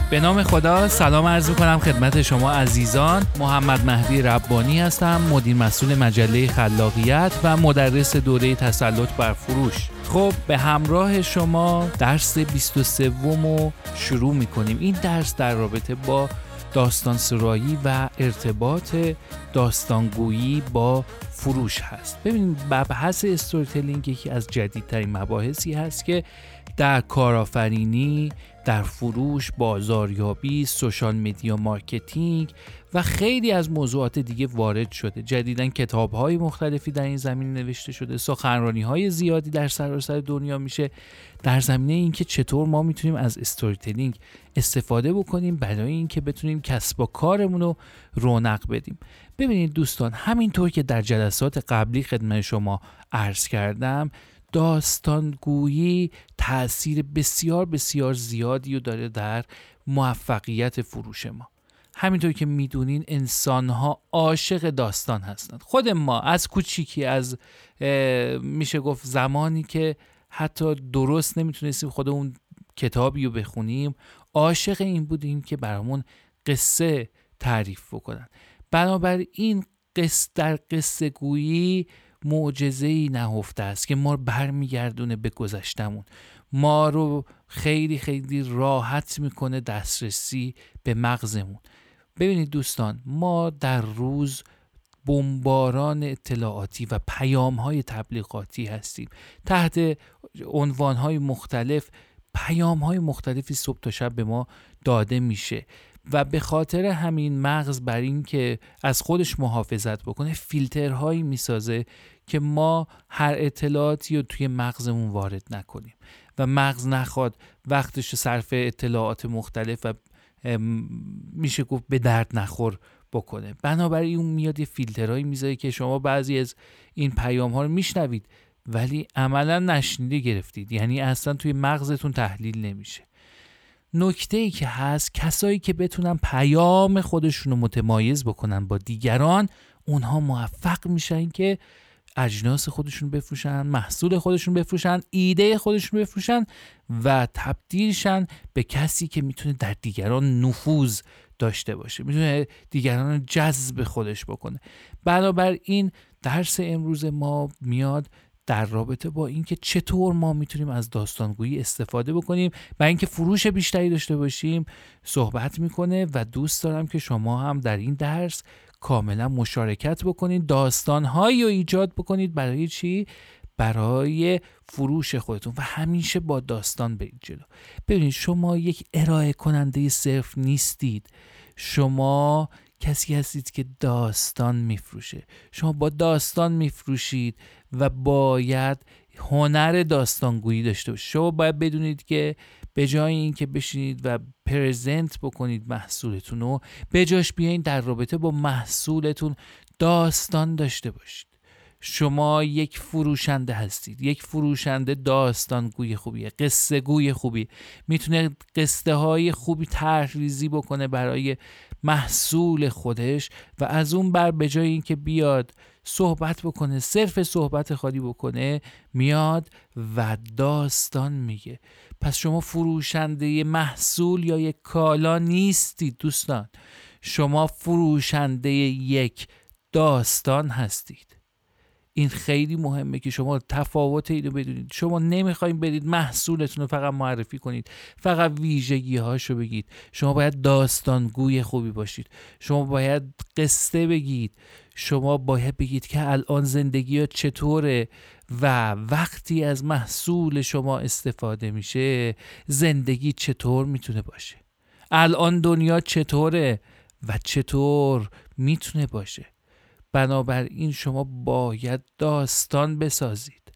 به نام خدا سلام عرض می‌کنم خدمت شما عزیزان. محمد مهدی ربانی هستم، مدیر مسئول مجله خلاقیت و مدرس دوره تسلط بر فروش. خب به همراه شما درس 23 رو شروع می‌کنیم. این درس در رابطه با داستانسرایی و ارتباط داستانگویی با فروش هست. ببینید مبحث استوری تلینگ یکی از جدیدترین مباحثی هست که در کارآفرینی، در فروش، بازاریابی، سوشال مدیا مارکتینگ و خیلی از موضوعات دیگه وارد شده. جدیداً کتاب‌های مختلفی در این زمینه نوشته شده، سخنرانی‌های زیادی در سراسر دنیا میشه در زمینه اینکه چطور ما میتونیم از استوری تلینگ استفاده بکنیم برای اینکه بتونیم کسب و کارمون رو رونق بدیم. ببینید دوستان، همینطور که در جلسات قبلی خدمت شما عرض کردم، داستانگویی تأثیر بسیار بسیار زیادی رو داره در موفقیت فروش ما. همینطور که میدونین انسان‌ها عاشق داستان هستند. خود ما از کوچیکی، از میشه گفت زمانی که حتی درست نمیتونستیم خودمون کتابی رو بخونیم، عاشق این بودیم که برامون قصه تعریف بکنن. بنابراین در قصه گویی معجزه‌ای نهفته است که ما رو برمیگردونه به گذشتمون، ما رو خیلی خیلی راحت میکنه دسترسی به مغزمون. ببینید دوستان، ما در روز بمباران اطلاعاتی و پیام‌های تبلیغاتی هستیم. تحت عنوان‌های مختلف پیام‌های مختلفی صبح تا شب به ما داده میشه و به خاطر همین مغز بر این که از خودش محافظت بکنه فیلترهایی میسازه که ما هر اطلاعاتی رو توی مغزمون وارد نکنیم و مغز نخواد وقتش صرف اطلاعات مختلف و میشه گفت به درد نخور بکنه. بنابراین اون میاد یه فیلترهایی میذاره که شما بعضی از این پیام ها رو میشنوید ولی عملا نشنیده گرفتید، یعنی اصلا توی مغزتون تحلیل نمیشه. نکته‌ای که هست، کسایی که بتونن پیام خودشون رو متمایز بکنن با دیگران، اونها موفق میشن که اجناس خودشون بفروشن، محصول خودشون بفروشن، ایده خودشون بفروشن و تبدیل شن به کسی که میتونه در دیگران نفوذ داشته باشه، میتونه دیگران رو جذب خودش بکنه. بنابراین درس امروز ما میاد در رابطه با اینکه چطور ما میتونیم از داستانگویی استفاده بکنیم برای اینکه فروش بیشتری داشته باشیم صحبت میکنه و دوست دارم که شما هم در این درس کاملا مشارکت بکنید، داستانهایی رو ایجاد بکنید. برای چی؟ برای فروش خودتون و همیشه با داستان برید جلو. ببینید شما یک ارائه کننده صرف نیستید، شما کسی هستید که داستان میفروشه. شما با داستان میفروشید و باید هنر داستانگویی داشته باشید. شما باید بدونید که به جای این که بشینید و پرزنت بکنید محصولتون رو، به جاش بیاین در رابطه با محصولتون داستان داشته باشید. شما یک فروشنده هستید، یک فروشنده داستانگوی خوبیه، قصه گوی خوبی، میتونه قصه های خوبی طرح‌ریزی بکنه برای محصول خودش و از اون بر به جای اینکه بیاد صحبت بکنه، صرف صحبت خالی بکنه، میاد و داستان میگه. پس شما فروشنده محصول یا یک کالا نیستید دوستان، شما فروشنده یک داستان هستید. این خیلی مهمه که شما تفاوت اینو بدونید. شما نمیخواین برید محصولتون رو فقط معرفی کنید، فقط ویژگی هاشو بگید. شما باید داستانگوی خوبی باشید، شما باید قصه بگید، شما باید بگید که الان زندگی ها چطوره و وقتی از محصول شما استفاده میشه زندگی چطور میتونه باشه، الان دنیا چطوره و چطور میتونه باشه. بنابراین شما باید داستان بسازید،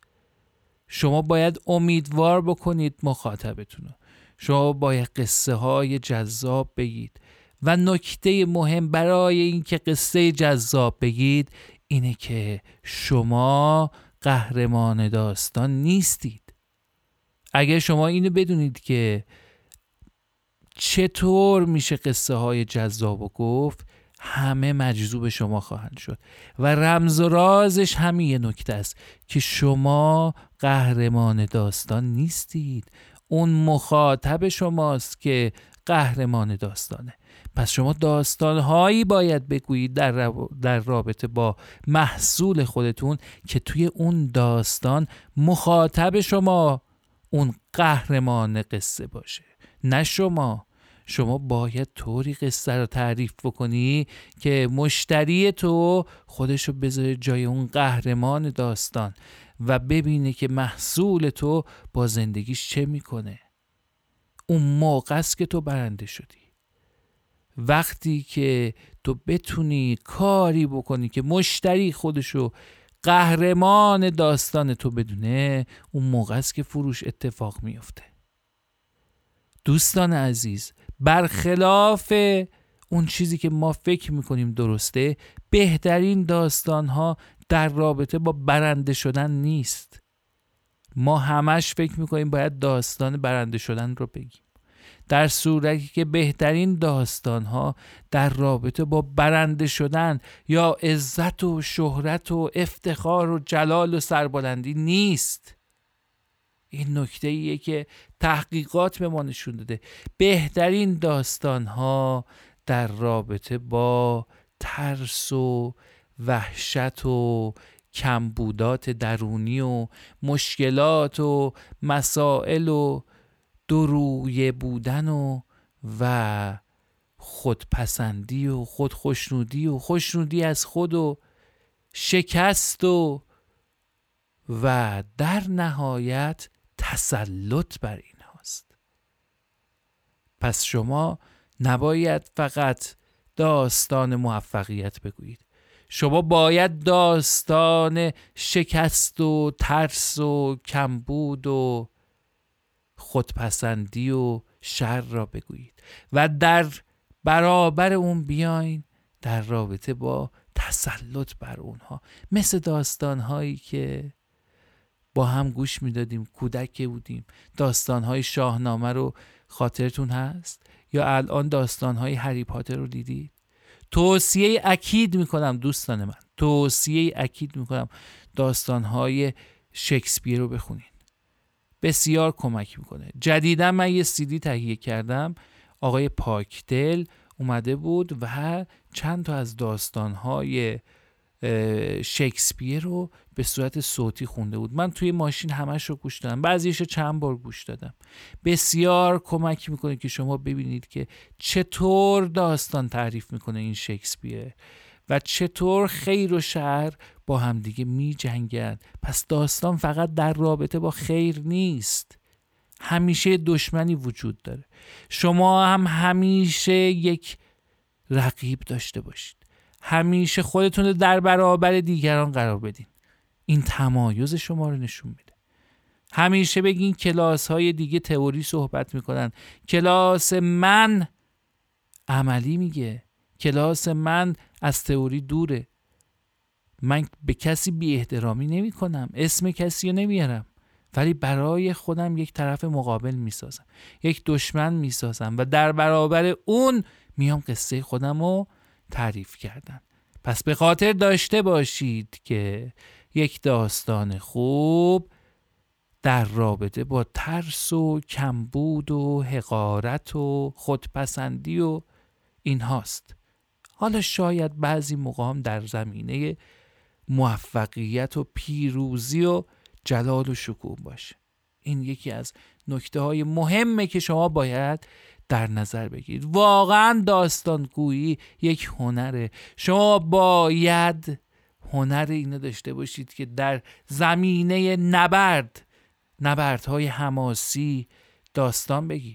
شما باید امیدوار بکنید مخاطبتون رو، شما باید قصه های جذاب بگید و نکته مهم برای این که قصه جذاب بگید اینه که شما قهرمان داستان نیستید. اگر شما اینو بدونید که چطور میشه قصه های جذاب گفت، همه مجذوب شما خواهند شد و رمز و رازش همین یه نکته است که شما قهرمان داستان نیستید. اون مخاطب شماست که قهرمان داستانه. پس شما داستانهایی باید بگویید در رابطه با محصول خودتون که توی اون داستان مخاطب شما اون قهرمان قصه باشه، نه شما. شما باید طوری قصه رو تعریف بکنی که مشتری تو خودشو بذاره جای اون قهرمان داستان و ببینه که محصول تو با زندگیش چه میکنه. اون موقع است که تو برنده شدی. وقتی که تو بتونی کاری بکنی که مشتری خودشو قهرمان داستان تو بدونه، اون موقع است که فروش اتفاق میفته. دوستان عزیز، برخلاف اون چیزی که ما فکر میکنیم درسته، بهترین داستانها در رابطه با برنده شدن نیست. ما همش فکر میکنیم باید داستان برنده شدن رو بگیم، در صورتی که بهترین داستانها در رابطه با برنده شدن یا عزت و شهرت و افتخار و جلال و سربلندی نیست. این نکته ایه که تحقیقات به ما نشون داده. بهترین داستانها در رابطه با ترس و وحشت و کمبودات درونی و مشکلات و مسائل و درویه بودن و خودپسندی و خودخوشنودی و خوشنودی از خود و شکست و در نهایت تسلط بر این هاست. پس شما نباید فقط داستان موفقیت بگویید، شما باید داستان شکست و ترس و کمبود و خودپسندی و شر را بگویید و در برابر اون بیاین در رابطه با تسلط بر اونها، مثل داستانهایی که با هم گوش میدادیم کودک بودیم. داستانهای شاهنامه رو خاطرتون هست؟ یا الان داستانهای هری پاتر رو دیدید؟ توصیه اکید میکنم دوستان من، توصیه اکید میکنم داستانهای شکسپیر رو بخونین، بسیار کمک میکنه. جدیدا من یه CD تهیه کردم، آقای پاکدل اومده بود و چند تا از داستانهای شکسپیر رو به صورت صوتی خونده بود. من توی ماشین همش رو گوش دادم، بعضیش چند بار گوش دادم. بسیار کمک میکنه که شما ببینید که چطور داستان تعریف میکنه این شکسپیر و چطور خیر و شر با همدیگه می جنگن. پس داستان فقط در رابطه با خیر نیست، همیشه دشمنی وجود داره. شما هم همیشه یک رقیب داشته باشید، همیشه خودتون رو در برابر دیگران قرار بدین. این تمایز شما رو نشون میده. همیشه بگین کلاس های دیگه تئوری صحبت میکنن، کلاس من عملی میگه، کلاس من از تئوری دوره. من به کسی بی احترامی نمی کنم، اسم کسی رو نمیارم، ولی برای خودم یک طرف مقابل میسازم، یک دشمن میسازم و در برابر اون میام قصه خودم رو تعریف کردن. پس به خاطر داشته باشید که یک داستان خوب در رابطه با ترس و کمبود و حقارت و خودپسندی و این هاست. حالا شاید بعضی مقام در زمینه موفقیت و پیروزی و جلال و شکوه باشه. این یکی از نکته‌های مهمه که شما باید در نظر بگیرید. واقعا داستانگویی یک هنره. شما باید هنر اینو داشته باشید که در زمینه نبردهای حماسی داستان بگید،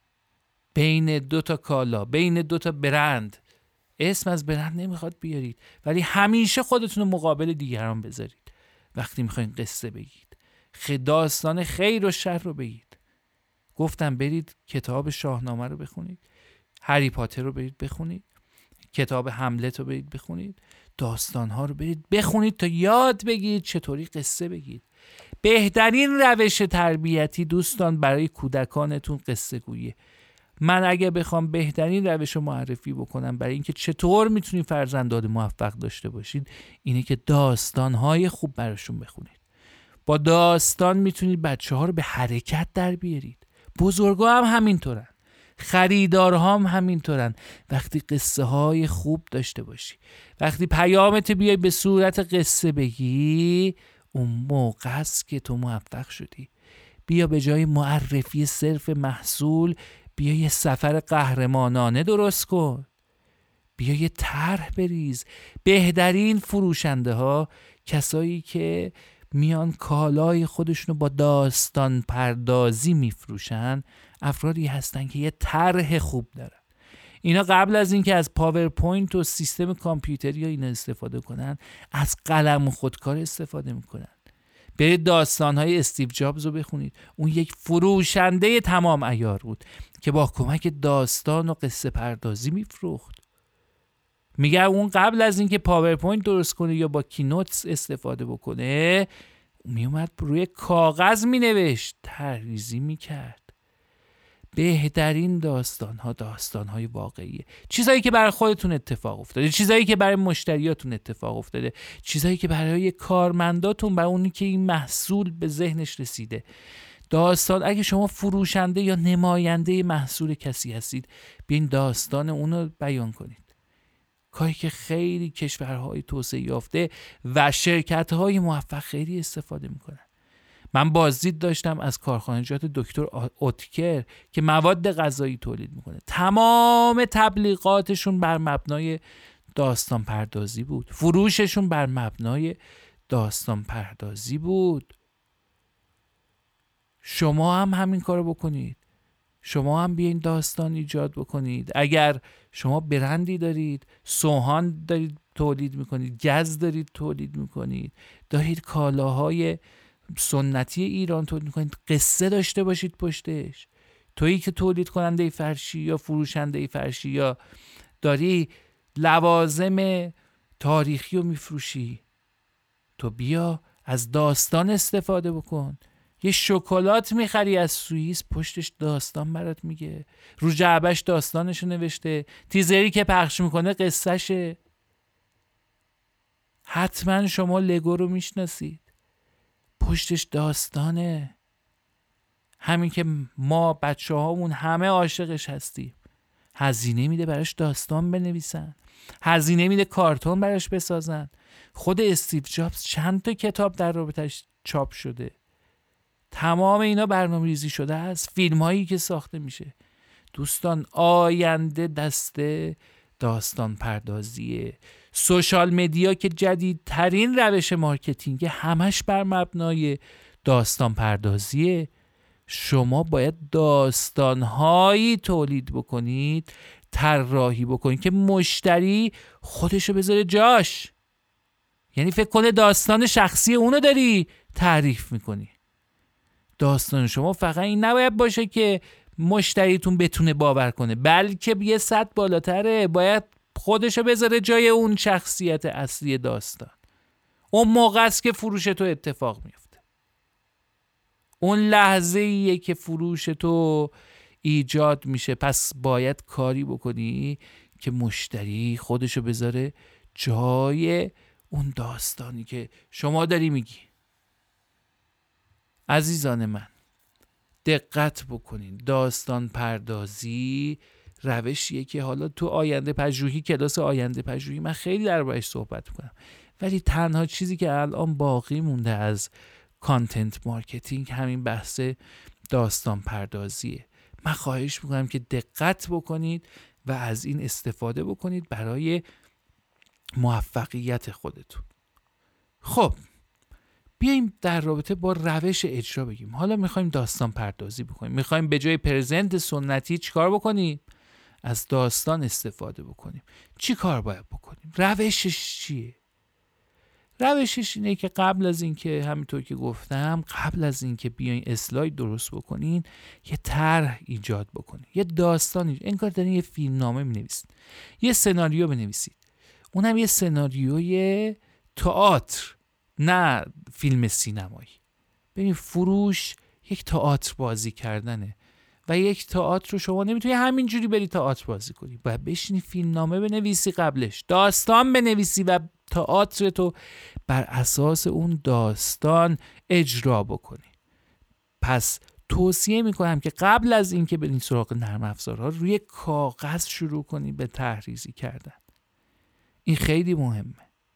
بین دو تا کالا، بین دو تا برند. اسم از برند نمیخواد بیارید، ولی همیشه خودتون رو مقابل دیگران بذارید وقتی میخواین قصه بگید. داستان خیر و شر رو بگید. گفتم برید کتاب شاهنامه رو بخونید، هری پاتر رو برید بخونید، کتاب هملت رو برید بخونید، داستانها رو برید بخونید تا یاد بگیرید چطوری قصه بگید. بهترین روش تربیتی دوستان برای کودکانتون قصه گوییه. من اگه بخوام بهترین روش رو معرفی بکنم برای اینکه چطور میتونید فرزندان موفق داشته باشید، اینه که داستانهای خوب براشون بخونید. با داستان میتونید بچه ها رو به حرکت در بیارید. بزرگا هم همینطورن. خریدارها هم همینطورن. وقتی قصه های خوب داشته باشی، وقتی پیامت بیای به صورت قصه بگی، اون موقع است که تو موفق شدی. بیا به جای معرفی صرف محصول، بیا یه سفر قهرمانانه درست کن. بیا یه طرح بریز. بهترین فروشنده ها کسایی که میان کالای خودشونو با داستان پردازی میفروشن، افرادی هستن که یه طرح خوب دارن. اینا قبل از اینکه از پاورپوینت و سیستم کامپیوتری یا اینا استفاده کنن، از قلم خودکار استفاده میکنن. برید داستان‌های استیو جابز رو بخونید. اون یک فروشنده تمام عیار بود که با کمک داستان و قصه پردازی میفروخت. میگه اون قبل از اینکه پاورپوینت درست کنه یا با کینوت استفاده بکنه، میومد روی کاغذ مینوشت، طرح‌ریزی میکرد. بهترین داستان‌های واقعیه. چیزایی که برای خودتون اتفاق افتاده، چیزایی که برای مشتریاتون اتفاق افتاده، چیزایی که برای کارمنداتون، برای اونی که این محصول به ذهنش رسیده. داستان، اگه شما فروشنده یا نماینده محصول کسی هستید، بیاین داستان اونو بیان کنید. کاری که خیلی کشورهای توسعه یافته و شرکت‌های موفق خیلی استفاده میکنن. من بازدید داشتم از کارخانجات دکتر اوتکر که مواد غذایی تولید میکنه. تمام تبلیغاتشون بر مبنای داستان پردازی بود. فروششون بر مبنای داستان پردازی بود. شما هم همین کارو بکنید. شما هم بیاین داستان ایجاد بکنید. اگر شما برندی دارید، سوهان دارید تولید میکنید، گز دارید تولید میکنید، دارید کالاهای سنتی ایران تولید میکنید، قصه داشته باشید پشتش. تویی که تولید کننده فرشی یا فروشنده فرشی یا داری لوازم تاریخی رو میفروشی، تو بیا از داستان استفاده بکن. یه شکلات میخری از سوئیس، پشتش داستان برات میگه، رو جعبش داستانشو نوشته، تیزری که پخش میکنه قصهشه. حتما شما لگو رو میشناسید، پشتش داستانه. همین که ما بچه هامون همه عاشقش هستیم. هزینه میده براش داستان بنویسن، هزینه میده کارتون براش بسازن. خود استیو جابز چند تا کتاب در رابطش چاپ شده. تمام اینا برنامه‌ریزی شده است. فیلم هایی که ساخته میشه. دوستان، آینده دسته داستان پردازیه. سوشال مدیا که جدیدترین روش مارکتینگ، همش بر مبنای داستان پردازیه. شما باید داستانهایی تولید بکنید، طراحی بکنید که مشتری خودشو بذاره جاش. یعنی فکر کنه داستان شخصی اونو داری تعریف میکنی. داستان شما فقط این نباید باشه که مشتریتون بتونه باور کنه، بلکه یه سطح بالاتره. باید خودشو بذاره جای اون شخصیت اصلی داستان. اون موقع است که فروش تو اتفاق میفته. اون لحظه ایه که فروش تو ایجاد میشه. پس باید کاری بکنی که مشتری خودشو بذاره جای اون داستانی که شما داری میگی. عزیزان من، دقت بکنین. داستان پردازی روشیه که حالا تو آینده پژوهی، کلاس آینده پژوهی من خیلی دربارش صحبت میکنم، ولی تنها چیزی که الان باقی مونده از کانتنت مارکتینگ همین بحث داستان پردازیه. من خواهش میکنم که دقت بکنید و از این استفاده بکنید برای موفقیت خودتون. خب بیایم در رابطه با روش اجرا بگیم. حالا میخوایم داستان پردازی بکنیم، میخوایم به جای پرزنت سنتی چیکار بکنیم؟ از داستان استفاده بکنیم. چی کار باید بکنیم؟ روشش چیه؟ روشش اینه که قبل از اینکه همینطور که گفتم، قبل از اینکه بیاین اسلاید درست بکنین، یه طرح ایجاد بکنین، یه داستان انگار دارین یه فیلمنامه می‌نویسید، یه سناریو بنویسید. اونم یه سناریوی تئاتر، نه فیلم سینمایی. ببین، فروش یک تئاتر بازی کردنه و یک تئاتر رو شما نمیتونی همینجوری بری تئاتر بازی کنی. باید بشینی فیلمنامه بنویسی، قبلش داستان بنویسی و تئاتر تو بر اساس اون داستان اجرا بکنی. پس توصیه میکنم که قبل از اینکه برین سراغ نرم افزارها روی کاغذ شروع کنی به طرحریزی کردن. این خیلی مهمه.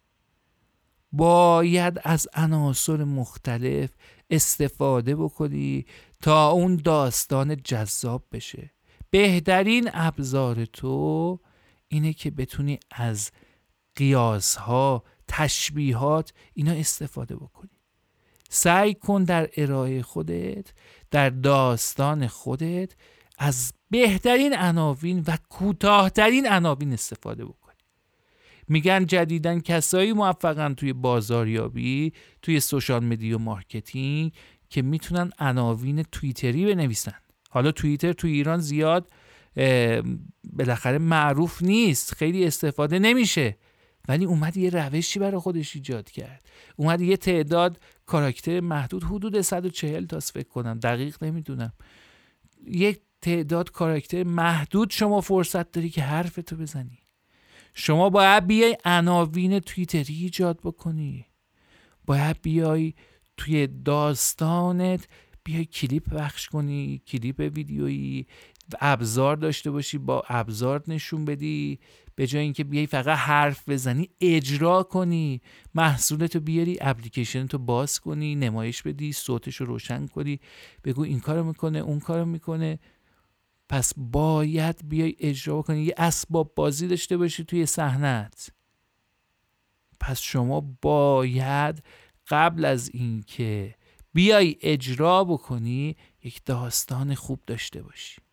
باید از عناصر مختلف استفاده بکنی تا اون داستان جذاب بشه. بهترین ابزار تو اینه که بتونی از قیاس‌ها، تشبیهات اینا استفاده بکنی. سعی کن در ارائه خودت، در داستان خودت از بهترین عناوین و کوتاه‌ترین عناوین استفاده بکنی. میگن جدیداً کسایی موفقن توی بازاریابی، توی سوشال مدیا مارکتینگ که میتونن عناوین توییتری بنویسن. حالا توییتر توی ایران زیاد بالاخره معروف نیست، خیلی استفاده نمیشه، ولی اومد یه روشی برای خودش ایجاد کرد. اومد یه تعداد کاراکتر محدود، حدود 140 تاست فکر کنم، دقیق نمیدونم، یک تعداد کاراکتر محدود شما فرصت داری که حرفتو بزنی. شما باید بیای عناوین توییتری ایجاد بکنی، باید بیای توی داستانت بیای کلیپ پخش کنی، کلیپ ویدیویی، ابزار داشته باشی، با ابزار نشون بدی، به جای اینکه بیای فقط حرف بزنی اجرا کنی، محصولتو بیاری، اپلیکیشنتو باز کنی، نمایش بدی، صوتشو روشن کنی، بگو این کارو میکنه، اون کارو میکنه. پس باید بیای اجرا کنی، یه اسباب بازی داشته باشی توی صحنت. پس شما باید قبل از این که بیای اجرا بکنی یک داستان خوب داشته باشی.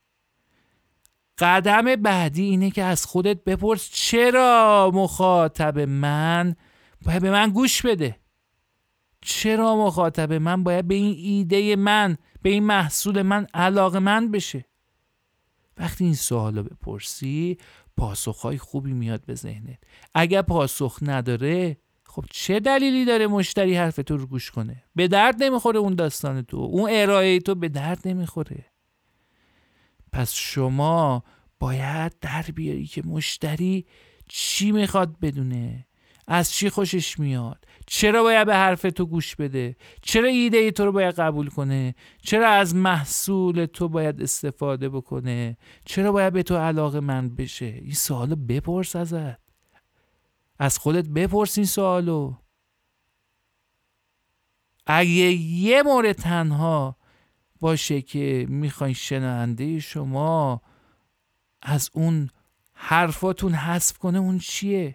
قدم بعدی اینه که از خودت بپرس چرا مخاطب من باید به من گوش بده؟ چرا مخاطب من باید به این ایده من، به این محصول من علاقه‌مند بشه؟ وقتی این سوالو بپرسی پاسخهای خوبی میاد به ذهنت. اگر پاسخ نداره، خب چه دلیلی داره مشتری حرف تو رو گوش کنه؟ به درد نمیخوره اون داستان تو، اون ارائه تو به درد نمیخوره. پس شما باید در بیاری که مشتری چی میخواد بدونه، از چی خوشش میاد، چرا باید به حرف تو گوش بده، چرا ایده تو رو باید قبول کنه، چرا از محصول تو باید استفاده بکنه، چرا باید به تو علاقه‌مند بشه. این سوالو بپرس ازت، از خودت بپرس این سوالو. اگه یه مورد تنها باشه که میخواین شنونده شما از اون حرفاتون حذف کنه، اون چیه؟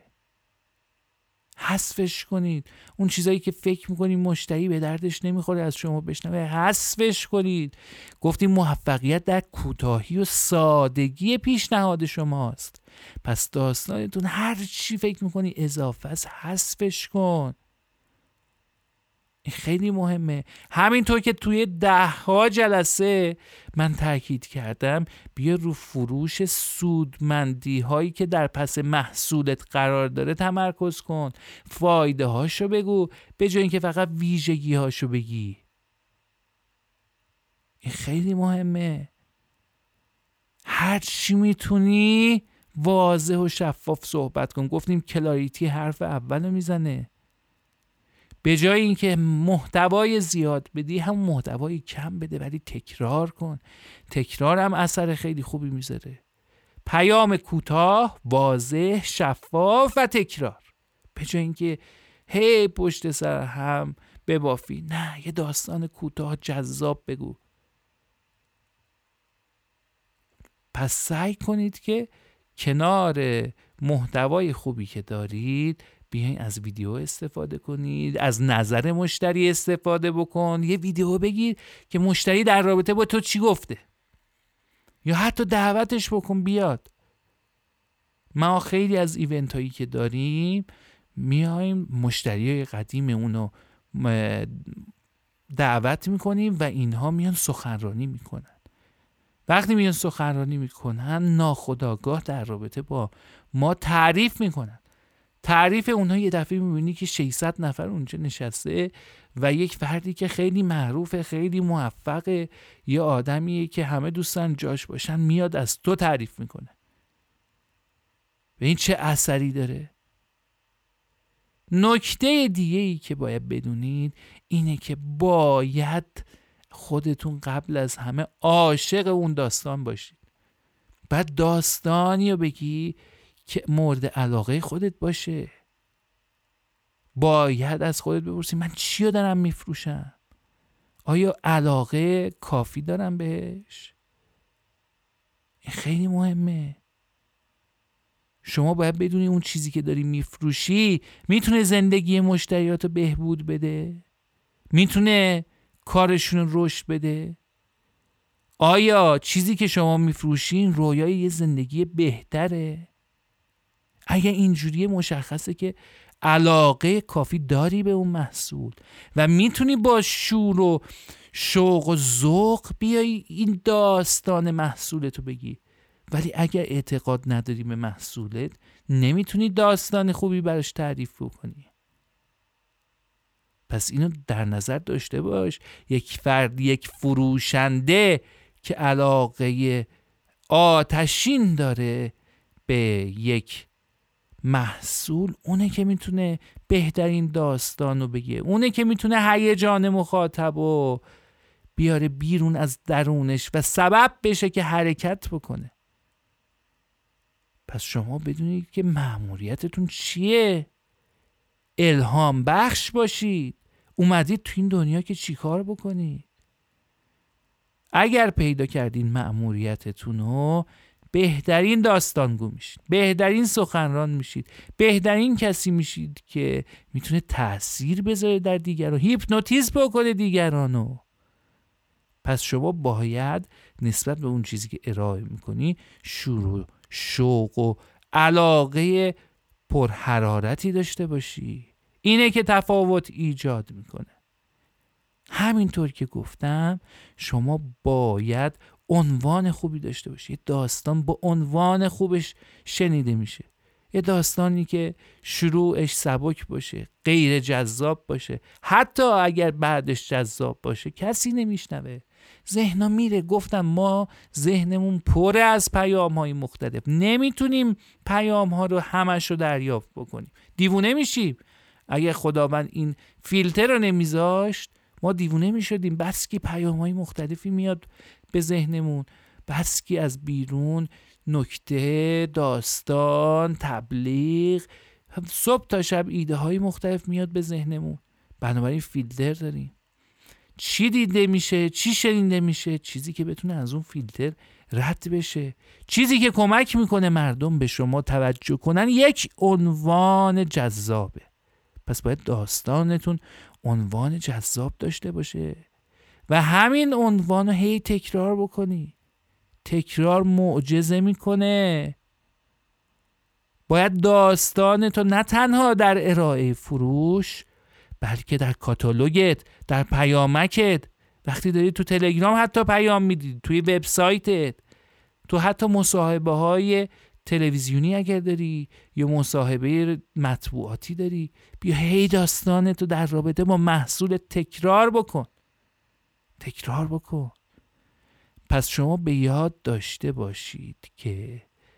حذفش کنید. اون چیزایی که فکر میکنید مشتری به دردش نمیخوره از شما بشنوه، حذفش کنید. گفتیم موفقیت در کوتاهی و سادگی پیشنهاد شماست. پس داستانتون هر چی فکر میکنی اضافه است حذفش کن. این خیلی مهمه. همینطور که توی 10 جلسه من تاکید کردم، بیا رو فروش سودمندی هایی که در پس محصولت قرار داره تمرکز کن. فایده هاشو بگو به جای اینکه فقط ویژگی هاشو بگی. این خیلی مهمه. هر چی میتونی واضح و شفاف صحبت کن. گفتیم کلاریتی حرف اولو میزنه. به جای اینکه محتوای زیاد بدی، هم محتوای کم بده ولی تکرار کن. تکرار هم اثر خیلی خوبی میذاره. پیام کوتاه، واضح، شفاف و تکرار. به جای اینکه هی پشت سر هم ببافی، نه، یه داستان کوتاه جذاب بگو. پس سعی کنید که کنار محتوای خوبی که دارید بیاین از ویدیو استفاده کنید، از نظر مشتری استفاده بکن. یه ویدیو بگیر که مشتری در رابطه با تو چی گفته، یا حتی دعوتش بکن بیاد. ما خیلی از ایونت هایی که داریم میایم مشتری قدیم اونو دعوت میکنیم و اینها میان سخنرانی میکنن. وقتی میان سخنرانی میکنن ناخودآگاه در رابطه با ما تعریف میکنن. تعریف اونها یه دفعه میبینی که 600 نفر اونجا نشسته و یک فردی که خیلی معروفه، خیلی موفقه، یه آدمیه که همه دوستان جاش باشن، میاد از تو تعریف میکنه. و این چه اثری داره؟ نکته دیگه‌ای که باید بدونید اینه که باید خودتون قبل از همه عاشق اون داستان باشید. بعد داستانی رو بگی که مورد علاقه خودت باشه. باید از خودت بپرسی من چی رو دارم میفروشم؟ آیا علاقه کافی دارم بهش؟ این خیلی مهمه. شما باید بدونی اون چیزی که داری میفروشی میتونه زندگی مشتریات رو بهبود بده؟ میتونه کارشون رو رشد بده؟ آیا چیزی که شما میفروشین رویای یه زندگی بهتره؟ اگه اینجوریه مشخصه که علاقه کافی داری به اون محصول و میتونی با شور و شوق و ذوق بیای این داستان محصولتو بگی. ولی اگر اعتقاد نداری به محصولت نمیتونی داستان خوبی براش تعریف بکنی. پس اینو در نظر داشته باش. یک فرد، یک فروشنده که علاقه آتشین داره به یک محصول، اونه که میتونه بهترین داستان رو بگه، اونه که میتونه هیجان مخاطب رو بیاره بیرون از درونش و سبب بشه که حرکت بکنه. پس شما بدونید که مأموریتتون چیه. الهام بخش باشید. اومدید تو این دنیا که چی کار بکنید. اگر پیدا کردین مأموریتتون رو، بهترین داستانگو میشید، بهترین سخنران میشید، بهترین کسی میشید که میتونه تأثیر بذاره در دیگران، هیپنوتیزم بکنه دیگرانو. پس شما باید نسبت به اون چیزی که ارائه میکنی شروع، شوق و علاقه پرحرارتی داشته باشی. اینه که تفاوت ایجاد میکنه. همینطور که گفتم شما باید عنوان خوبی داشته باشی. یه داستان با عنوان خوبش شنیده میشه. یه داستانی که شروعش سبک باشه، غیر جذاب باشه، حتی اگر بعدش جذاب باشه کسی نمیشنوه. ذهنا میره. گفتم ما ذهنمون پره از پیام‌های مختلف، نمیتونیم پیام‌ها رو همش رو دریافت بکنیم. دیوونه میشیم. اگر خداوند این فیلتر رو نمیذاشت ما دیوونه میشدیم. بس که پیام‌های مختلفی میاد به ذهنمون، بس که از بیرون نکته، داستان، تبلیغ، صبح تا شب ایده های مختلف میاد به ذهنمون. بنابراین فیلتر داریم. چی دیده میشه، چی شنیده میشه، چیزی که بتونه از اون فیلتر رد بشه، چیزی که کمک میکنه مردم به شما توجه کنن، یک عنوان جذابه. پس باید داستانتون عنوان جذاب داشته باشه و همین عنوان رو هی تکرار بکنی. تکرار معجزه میکنه. باید داستانتو نه تنها در ارائه فروش بلکه در کاتالوگت، در پیامکت، وقتی داری تو تلگرام حتی پیام میدی، توی وبسایتت، تو حتی مصاحبه های تلویزیونی اگر داری یا مصاحبه مطبوعاتی داری، بیا هی داستانتو در رابطه با محصول تکرار بکن. تکرار بکن. پس شما به یاد داشته باشید که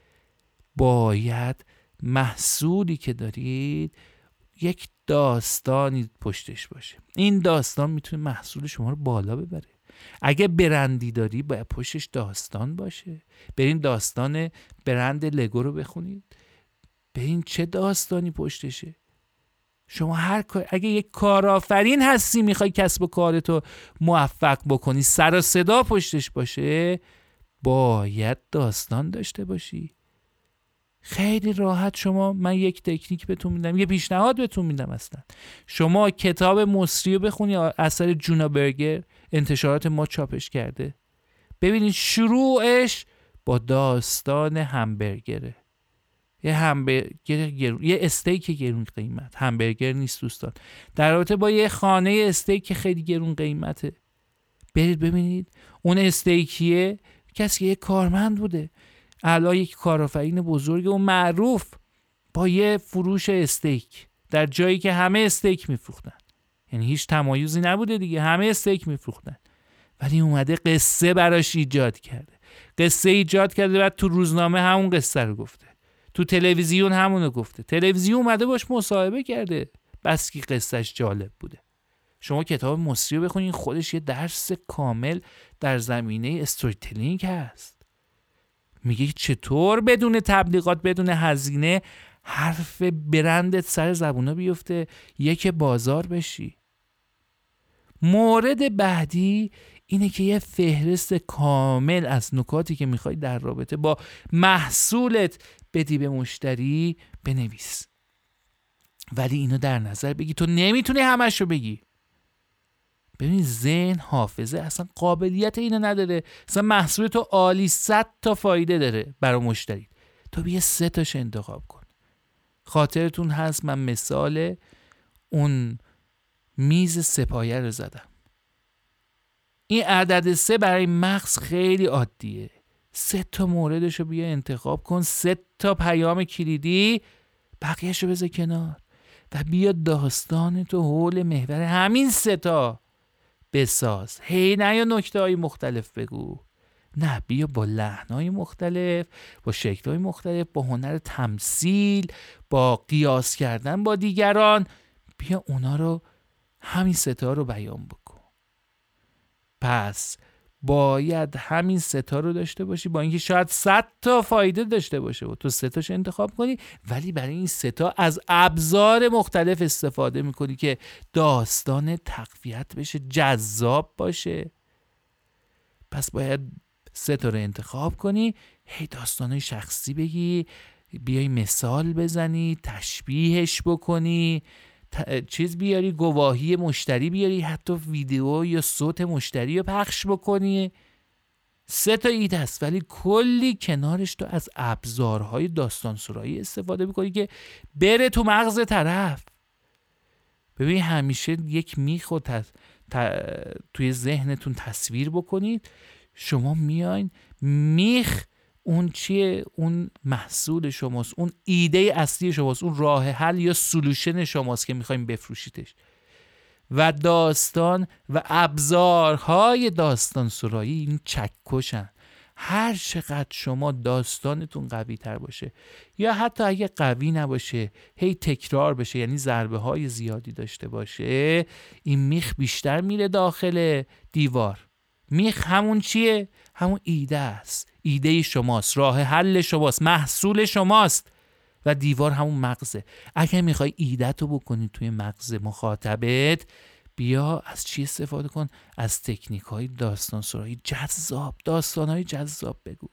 باید محصولی که دارید یک داستانی پشتش باشه. این داستان میتونه محصول شما رو بالا ببره. اگه برندی داری باید پشتش داستان باشه. برین داستان برند لگو رو بخونید، برین چه داستانی پشتشه. شما هر کار، اگه یک کارآفرین هستی میخوای کسب و کارتو موفق بکنی، سر و صدا پشتش باشه، باید داستان داشته باشی. خیلی راحت من یک تکنیک بهتون میدم، یه پیشنهاد بهتون میدم. اصلا شما کتاب مصری رو بخونی، اثر جونا برگر، انتشارات ما چاپش کرده. ببینید شروعش با داستان همبرگره. یه همبرگر یه استیک گرون قیمت، همبرگر نیست دوستان، در رابطه با یه خانه استیک خیلی گرون قیمته. برید ببینید اون استیکیه کسی یه کارمند بوده، الان یک کارآفرین بزرگ و معروف با یه فروش استیک در جایی که همه استیک میفروختن. یعنی هیچ تمایزی نبوده دیگه، همه استیک میفروختن. ولی اومده قصه براش ایجاد کرده. قصه ایجاد کرده بعد تو روزنامه همون قصه رو گفته. تو تلویزیون همونو گفته. تلویزیون اومده باش مصاحبه کرده. بس که قصهش جالب بوده. شما کتاب مصری رو بخونین، خودش یه درس کامل در زمینه استوری تلینگ هست. میگه چطور بدون تبلیغات، بدون هزینه حرف برندت سر زبونا بیفته، یک بازار بشی. مورد بعدی اینه که یه فهرست کامل از نکاتی که میخوای در رابطه با محصولت بدی به مشتری بنویس. ولی اینو در نظر بگی، تو نمیتونی همش رو بگی. ببین ذهن، حافظه اصلا قابلیت اینو نداره. اصلا محصول تو عالی، 100 تا فایده داره برای مشتری، تو بیا 3 تاش انتخاب کن. خاطرتون هست من مثال اون میز سپایه رو زدم. این عدد 3 برای مغز خیلی عادیه. 3 تا موردش رو بیا انتخاب کن، 3 تا پیام کلیدی، بقیه‌اش رو بذار کنار و بیا داستان تو حول محور همین 3 تا بساز. هی نه یا نکته‌های مختلف بگو، نه بیا با لحن‌های مختلف، با شکل‌های مختلف، با هنر تمثیل، با قیاس کردن با دیگران، بیا اونا رو، همین 3 تا رو بیان بکن. پس باید همین 3 تا رو داشته باشی، با اینکه شاید 100 تا فایده داشته باشه و تو 3 تاش انتخاب کنی، ولی برای این 3 تا از ابزار مختلف استفاده میکنی که داستان تقویت بشه، جذاب باشه. پس باید 3 تا رو انتخاب کنی، هی داستانای شخصی بگی، بیای مثال بزنی، تشبیهش بکنی، چیز بیاری، گواهی مشتری بیاری، حتی ویدیو یا صوت مشتری رو پخش بکنی. 3 تا ایده است، ولی کلی کنارش تو از ابزارهای داستانسرایی استفاده میکنی که بره تو مغز طرف. ببین همیشه یک میخ رو توی ذهنتون تصویر بکنید. شما میاین میخ اون چیه؟ اون محصول شماست، اون ایده اصلی شماست، اون راه حل یا سولوشن شماست که میخوایم بفروشیدش. و داستان و ابزارهای داستان سرایی این چکشن. هر چقدر شما داستانتون قوی تر باشه، یا حتی اگه قوی نباشه هی تکرار بشه، یعنی ضربه های زیادی داشته باشه، این میخ بیشتر میره داخل دیوار. میخ همون چیه؟ همون ایده است، ایده شماست، راه حل شماست، محصول شماست. و دیوار همون مغزه. اگه میخوای ایده تو بکنی توی مغز مخاطبت، بیا از چی استفاده کن؟ از تکنیک های داستان سرایی جذاب، داستان های جذاب بگو.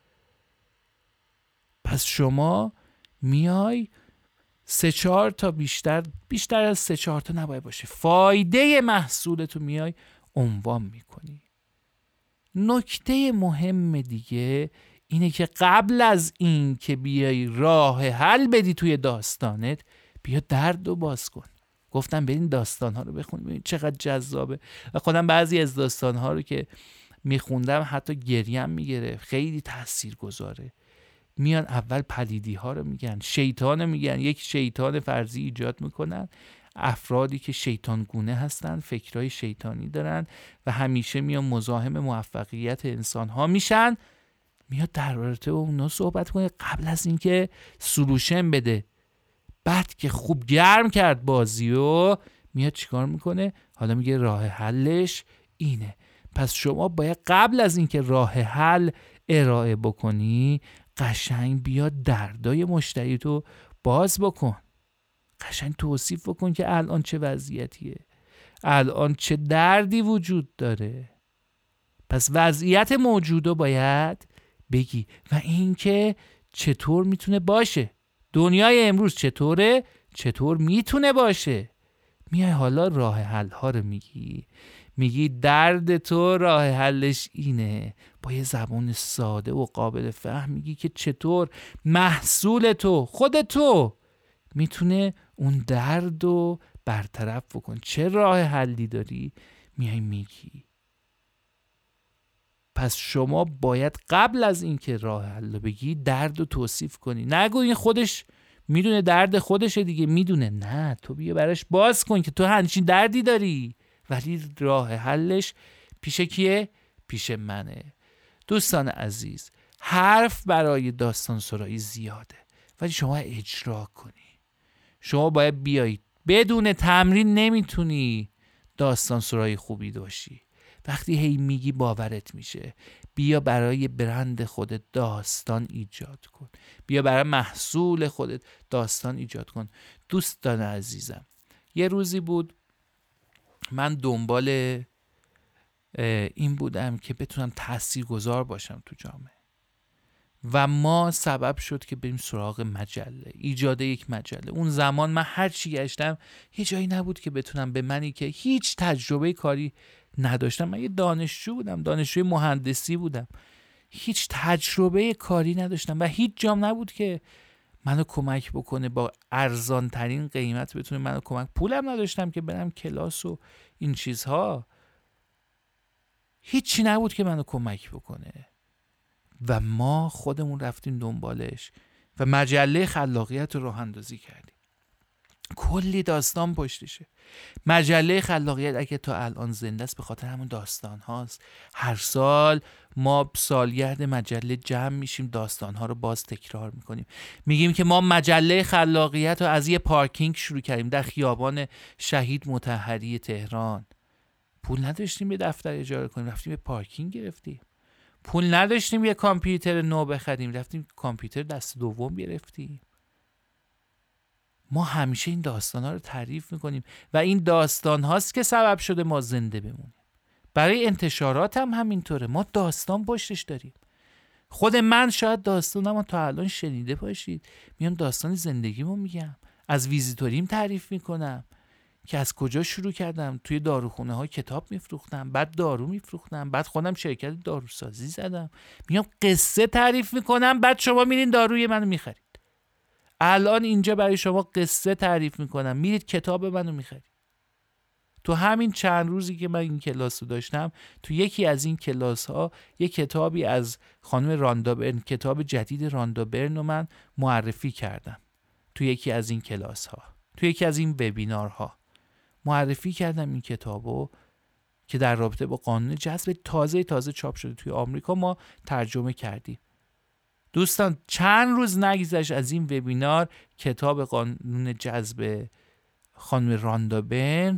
پس شما میای 3-4 تا بیشتر از 3-4 تا نباید باشه، فایده محصولتو میای عنوان میکنی. نکته مهم دیگه اینه که قبل از این که بیای راه حل بدی توی داستانت، بیا درد رو باز کن. گفتم برین داستان‌ها رو بخونید، ببین چقدر جذابه. و خودم بعضی از داستان‌ها رو که میخوندم حتی گریم میگرفت، خیلی تاثیرگذاره. میان اول پلیدی‌ها رو میگن، شیطان میگن، یک شیطان فرضی ایجاد میکنن، افرادی که شیطان گونه هستن، فکرهای شیطانی دارن و همیشه میان مزاحم موفقیت انسان‌ها میشن. میاد در رابطه با اونا صحبت کنه قبل از اینکه سولوشن بده. بعد که خوب گرم کرد بازیو، میاد چیکار میکنه؟ حالا میگه راه حلش اینه. پس شما باید قبل از اینکه راه حل ارائه بکنی، قشنگ بیاد دردای مشتری تو باز بکن، قشنگ توصیف بکن که الان چه وضعیتیه، الان چه دردی وجود داره. پس وضعیت موجودو باید بگی و اینکه چطور میتونه باشه، دنیای امروز چطوره، چطور میتونه باشه. میای حالا راه حل ها رو میگی درد تو راه حلش اینه، با یه زبان ساده و قابل فهم میگی که چطور محصول تو، خود تو، میتونه اون درد رو برطرف بکن. چه راه حلی داری؟ میای میگی. پس شما باید قبل از اینکه راه حل بگی درد رو توصیف کنی. نگو این خودش میدونه درد خودشه دیگه، میدونه. نه، تو بیا براش باز کن که تو همچین دردی داری، ولی راه حلش پیش کیه؟ پیش منه. دوستان عزیز، حرف برای داستان سرایی زیاده، ولی شما اجرا کنی. شما باید بیایید، بدون تمرین نمیتونی داستان سرای خوبی باشی. وقتی هی میگی باورت میشه. بیا برای برند خودت داستان ایجاد کن. بیا برای محصول خودت داستان ایجاد کن. دوستان عزیزم، یه روزی بود من دنبال این بودم که بتونم تاثیرگذار باشم تو جامعه و ما سبب شد که بریم سراغ مجله، ایجاد یک مجله. اون زمان من هر چی گشتم یه جایی نبود که بتونم به منی که هیچ تجربه کاری نداشتم، من یه دانشجو بودم، دانشجوی مهندسی بودم، هیچ تجربه کاری نداشتم و هیچ جام نبود که منو کمک بکنه با ارزان ترین قیمت بتونه منو کمک. پولم نداشتم که برم کلاس و این چیزها، هیچی نبود که منو کمک بکنه و ما خودمون رفتیم دنبالش و مجله خلاقیت رو راه اندازی کردیم. کلی داستان پشتشه. مجله خلاقیت اگه تا الان زنده است به خاطر همون داستان هاست. هر سال ما سالگرد مجله جمع میشیم، داستان ها رو باز تکرار میکنیم، میگیم که ما مجله خلاقیت رو از یه پارکینگ شروع کردیم در خیابان شهید مطهری تهران. پول نداشتیم یه دفتر اجاره کنیم، رفتیم یه پارکینگ گرفتیم. پول نداشتیم یه کامپیوتر نو بخریم، رفتیم کامپیوتر دست دوم گرفتیم. ما همیشه این داستان ها رو تعریف میکنیم و این داستان هاست که سبب شده ما زنده بمونیم. برای انتشارات هم همینطوره، ما داستان پشتش داریم. خود من شاید داستانم تا الان شنیده باشید، میام داستان زندگیمو میگم، از ویزیتوریم تعریف میکنم که از کجا شروع کردم. توی داروخونه ها کتاب میفروختم، بعد دارو میفروختم، بعد خودم شرکت داروسازی زدم، میام قصه تعریف میکنم، بعد شما میرین داروی منو میخرید. الان اینجا برای شما قصه تعریف میکنم، میرید کتاب منو میخرید. تو همین چند روزی که من این کلاس رو داشتم، تو یکی از این کلاس ها یک کتابی از خانم راندا برن، کتاب جدید راندا برن رو من معرفی کردم. تو یکی از این کلاس ها، تو یکی از این وبینارها معرفی کردم این کتابو که در رابطه با قانون جذب تازه چاپ شده توی آمریکا، ما ترجمه کردیم. دوستان چند روز نگذشت از این وبینار کتاب قانون جذب خانم راندا برن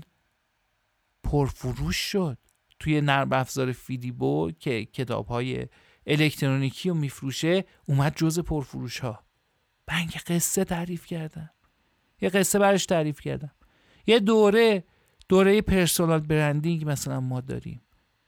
پرفروش شد. توی نرم افزار فیدیبو که کتاب‌های الکترونیکی رو میفروشه اومد جز پرفروش ها. من یه قصه تعریف کردم، یه قصه برش تعریف کردم. یه دوره پرسونال برندینگ مثلا ما داریم،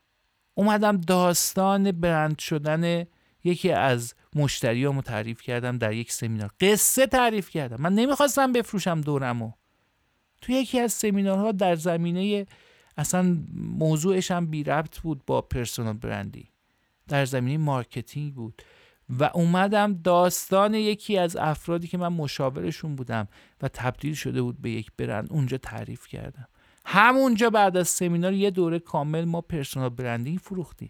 اومدم داستان برند شدن یکی از مشتریامو تعریف کردم در یک سمینار، قصه تعریف کردم. من نمیخواستم بفروشم دورمو. تو یکی از سمینارها در زمینه اصلا موضوعش هم بی ربط بود با پرسونال برندینگ، در زمینه مارکتینگ بود و اومدم داستان یکی از افرادی که من مشاورشون بودم و تبدیل شده بود به یک برند اونجا تعریف کردم. همونجا بعد از سمینار یه دوره کامل ما پرسونال برندینگ فروختیم.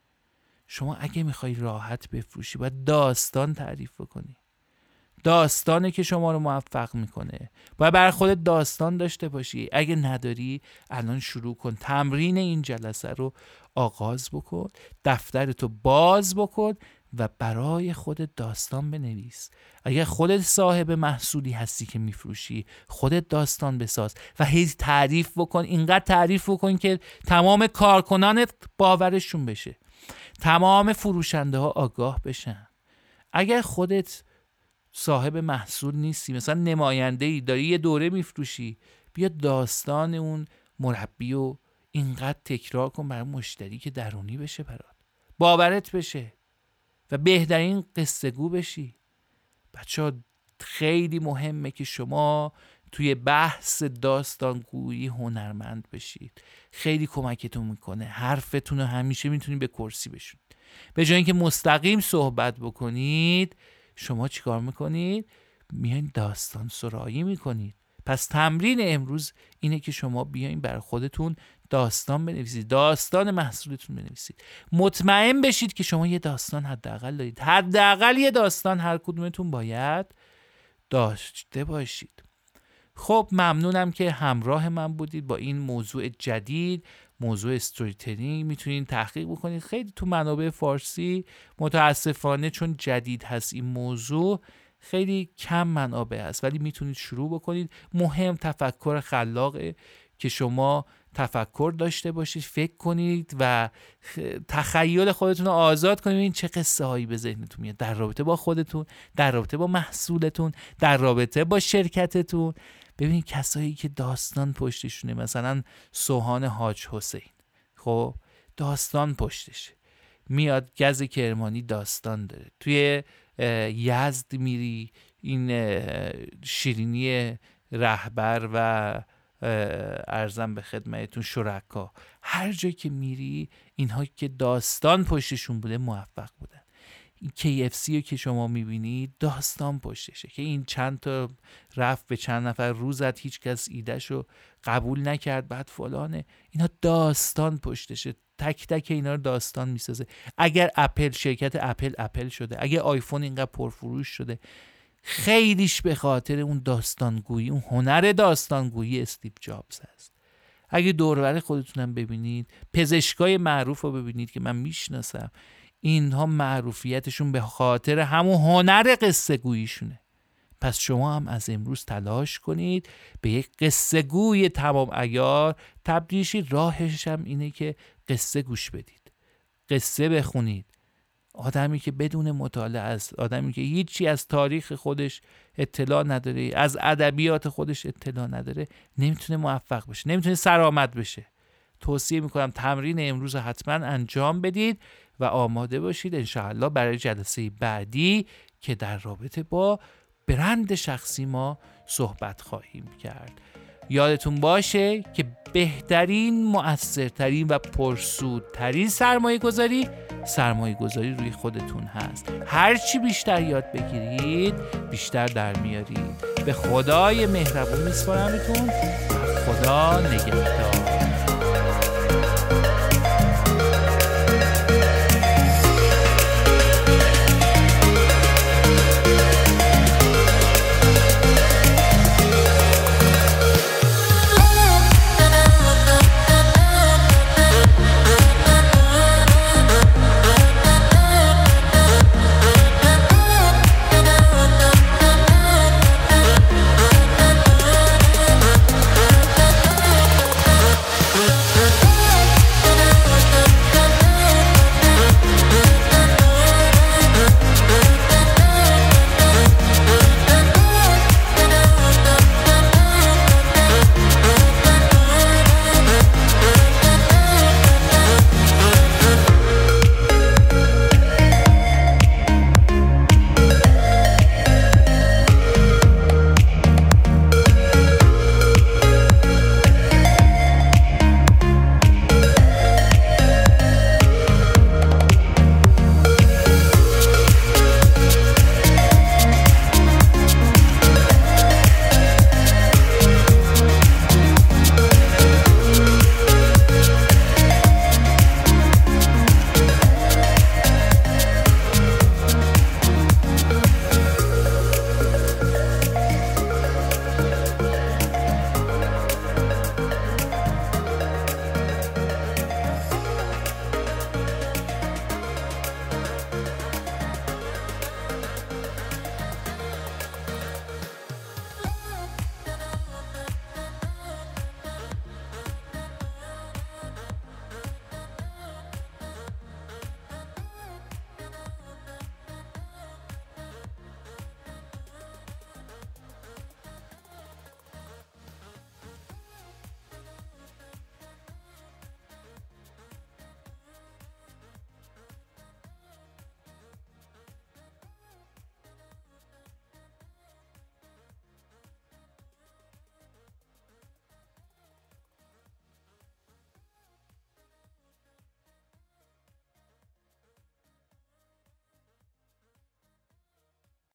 شما اگه میخوای راحت بفروشی باید داستان تعریف بکنی. داستانی که شما رو موفق میکنه باید برای خودت داستان داشته باشی. اگه نداری الان شروع کن، تمرین این جلسه رو آغاز بکن، دفترتو باز بکن و برای خودت داستان بنویس. اگر خودت صاحب محصولی هستی که میفروشی، خودت داستان بساز و هی تعریف بکن، اینقدر تعریف بکن که تمام کارکنانت باورشون بشه، تمام فروشنده ها آگاه بشن. اگر خودت صاحب محصول نیستی، مثلا نماینده‌ای داری یه دوره میفروشی، بیا داستان اون مربی رو اینقدر تکرار کن برای مشتری که درونی بشه، برات باورت بشه و بهترین قصه گو بشی. بچه‌ها خیلی مهمه که شما توی بحث داستانگویی هنرمند بشید. خیلی کمکتون میکنه. حرفتون رو همیشه میتونید به کرسی بشونید. به جای اینکه مستقیم صحبت بکنید، شما چیکار میکنید؟ میایین داستان سرایی میکنید. پس تمرین امروز اینه که شما بیاین برای خودتون داستان بنویسید، داستان محصولتون بنویسید. مطمئن بشید که شما یه داستان حداقل دارید. حداقل یه داستان هر کدومتون باید داشته باشید. خب ممنونم که همراه من بودید با این موضوع جدید، موضوع استوری تلینگ. میتونید تحقیق بکنید خیلی تو منابع فارسی، متاسفانه چون جدید هست این موضوع خیلی کم منابع هست، ولی میتونید شروع بکنید. مهم تفکر خلاقه که شما تفکر داشته باشید، فکر کنید و تخیل خودتون رو آزاد کنید. این چه قصه هایی به ذهنتون میاد در رابطه با خودتون، در رابطه با محصولتون، در رابطه با شرکتتون. ببینید کسایی که داستان پشتشونه، مثلا سوهان حاج حسین، خب داستان پشتشه. میاد گز کرمانی داستان داره. توی یزد میری، این شیرینی رهبر و ارزم به خدمتتون شرکا، هر جایی که میری اینها که داستان پشتشون بوده موفق بودن. این KFC رو که شما میبینید داستان پشتشه که این چند تا رفت به چند نفر روزت، هیچ کس ایدهشو قبول نکرد، بعد فلانه. اینا داستان پشتشه، تک تک اینا رو داستان میسازه. اگر اپل، شرکت اپل شده، اگر آیفون اینقدر پرفروش شده، خیلیش به خاطر اون داستانگویی، اون هنر داستانگویی استیو جابز هست. اگه دور و بر خودتونم ببینید، پزشکای معروف رو ببینید که من میشناسم، اینها معروفیتشون به خاطر همون هنر قصه گوییشونه. پس شما هم از امروز تلاش کنید به یک قصه گوی تمام عیار تبدیل شید. راهش هم اینه که قصه گوش بدید، قصه بخونید. آدمی که بدون مطالعه است، آدمی که هیچی از تاریخ خودش اطلاع نداره، از ادبیات خودش اطلاع نداره، نمیتونه موفق بشه، نمیتونه سرآمد بشه. توصیه میکنم تمرین امروز حتما انجام بدید و آماده باشید انشاءالله برای جلسه بعدی که در رابطه با برند شخصی ما صحبت خواهیم کرد. یادتون باشه که بهترین، مؤثرترین و پرسودترین سرمایه گذاری روی خودتون هست. هرچی بیشتر یاد بگیرید بیشتر در میارید. به خدای مهربون میسپارمتون. خدا نگهدار.